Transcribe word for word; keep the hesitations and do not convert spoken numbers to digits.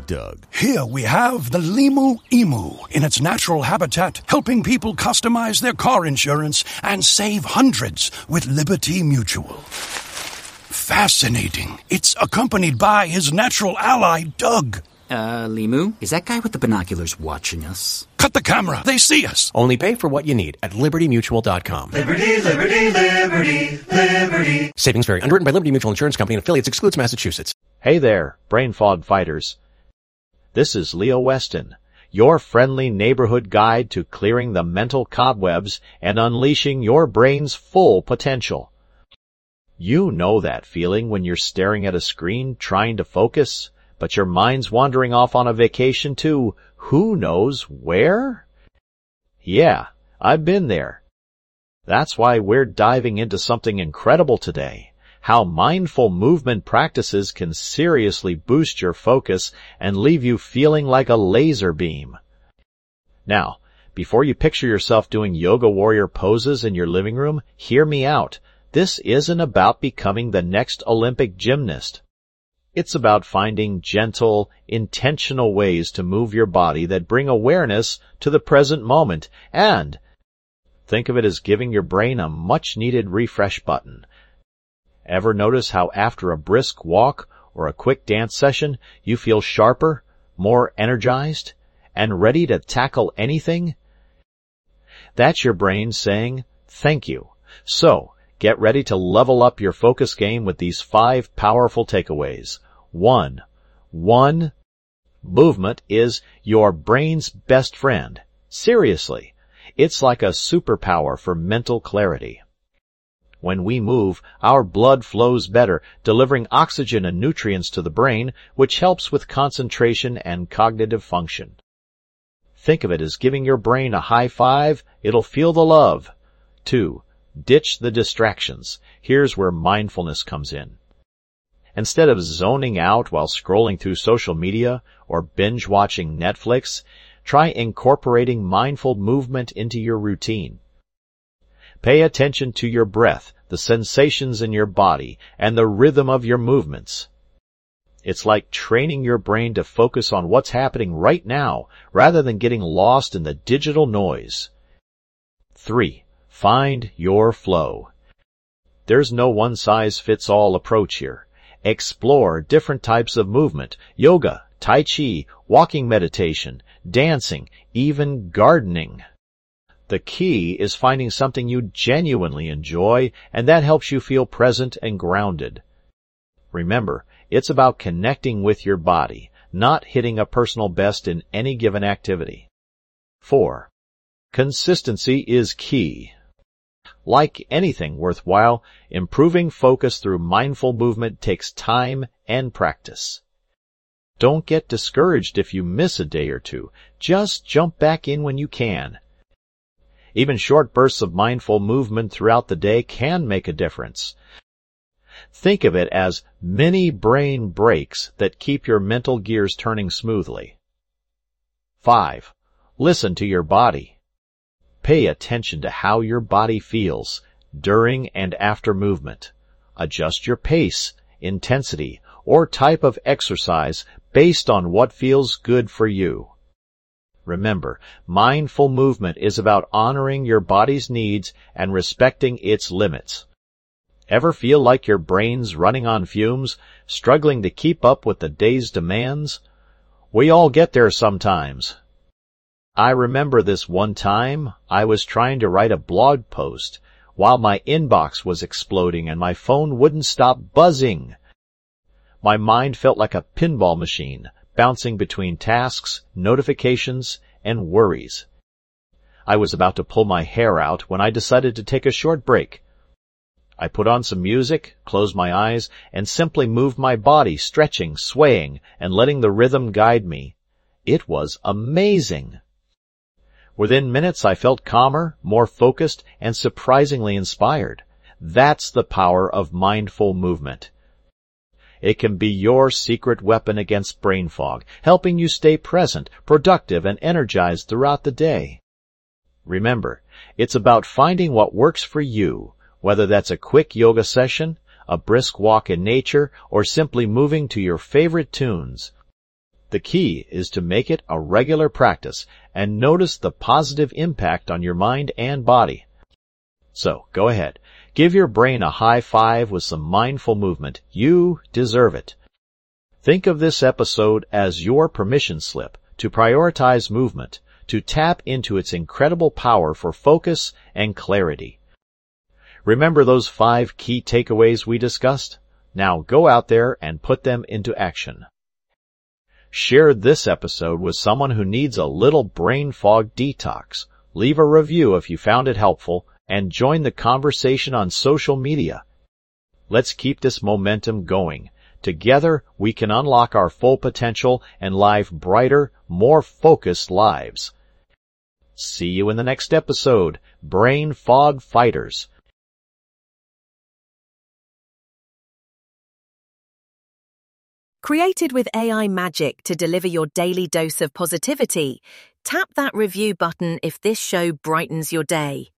Doug. Here we have the Limu Emu in its natural habitat, helping people customize their car insurance and save hundreds with Liberty Mutual. Fascinating. It's accompanied by his natural ally, Doug. Uh, Limu, is that guy with the binoculars watching us? Cut the camera. They see us. Only pay for what you need at liberty mutual dot com. Liberty, liberty, liberty, liberty. Savings vary. Underwritten by Liberty Mutual Insurance Company and affiliates. Excludes Massachusetts. Hey there, brain fog fighters. This is Leo Weston, your friendly neighborhood guide to clearing the mental cobwebs and unleashing your brain's full potential. You know that feeling when you're staring at a screen trying to focus, but your mind's wandering off on a vacation to who knows where? Yeah, I've been there. That's why we're diving into something incredible today. How mindful movement practices can seriously boost your focus and leave you feeling like a laser beam. Now, before you picture yourself doing yoga warrior poses in your living room, hear me out. This isn't about becoming the next Olympic gymnast. It's about finding gentle, intentional ways to move your body that bring awareness to the present moment, and think of it as giving your brain a much-needed refresh button. Ever notice how after a brisk walk or a quick dance session, you feel sharper, more energized, and ready to tackle anything? That's your brain saying, thank you. So, get ready to level up your focus game with these five powerful takeaways. One, one, movement is your brain's best friend. Seriously, it's like a superpower for mental clarity. When we move, our blood flows better, delivering oxygen and nutrients to the brain, which helps with concentration and cognitive function. Think of it as giving your brain a high five. It'll feel the love. Two, ditch the distractions. Here's where mindfulness comes in. Instead of zoning out while scrolling through social media or binge-watching Netflix, try incorporating mindful movement into your routine. Pay attention to your breath, the sensations in your body, and the rhythm of your movements. It's like training your brain to focus on what's happening right now, rather than getting lost in the digital noise. Three, find your flow. There's no one-size-fits-all approach here. Explore different types of movement, yoga, tai chi, walking meditation, dancing, even gardening. The key is finding something you genuinely enjoy, and that helps you feel present and grounded. Remember, it's about connecting with your body, not hitting a personal best in any given activity. Four, consistency is key. Like anything worthwhile, improving focus through mindful movement takes time and practice. Don't get discouraged if you miss a day or two. Just jump back in when you can. Even short bursts of mindful movement throughout the day can make a difference. Think of it as mini brain breaks that keep your mental gears turning smoothly. Five, listen to your body. Pay attention to how your body feels during and after movement. Adjust your pace, intensity, or type of exercise based on what feels good for you. Remember, mindful movement is about honoring your body's needs and respecting its limits. Ever feel like your brain's running on fumes, struggling to keep up with the day's demands? We all get there sometimes. I remember this one time I was trying to write a blog post while my inbox was exploding and my phone wouldn't stop buzzing. My mind felt like a pinball machine, bouncing between tasks, notifications, and worries. I was about to pull my hair out when I decided to take a short break. I put on some music, closed my eyes, and simply moved my body, stretching, swaying, and letting the rhythm guide me. It was amazing. Within minutes I felt calmer, more focused, and surprisingly inspired. That's the power of mindful movement. It can be your secret weapon against brain fog, helping you stay present, productive, and energized throughout the day. Remember, it's about finding what works for you, whether that's a quick yoga session, a brisk walk in nature, or simply moving to your favorite tunes. The key is to make it a regular practice and notice the positive impact on your mind and body. So, go ahead. Give your brain a high five with some mindful movement. You deserve it. Think of this episode as your permission slip to prioritize movement, to tap into its incredible power for focus and clarity. Remember those five key takeaways we discussed? Now go out there and put them into action. Share this episode with someone who needs a little brain fog detox. Leave a review if you found it helpful, and join the conversation on social media. Let's keep this momentum going. Together, we can unlock our full potential and live brighter, more focused lives. See you in the next episode, Brain Fog Fighters. Created with A I magic to deliver your daily dose of positivity, tap that review button if this show brightens your day.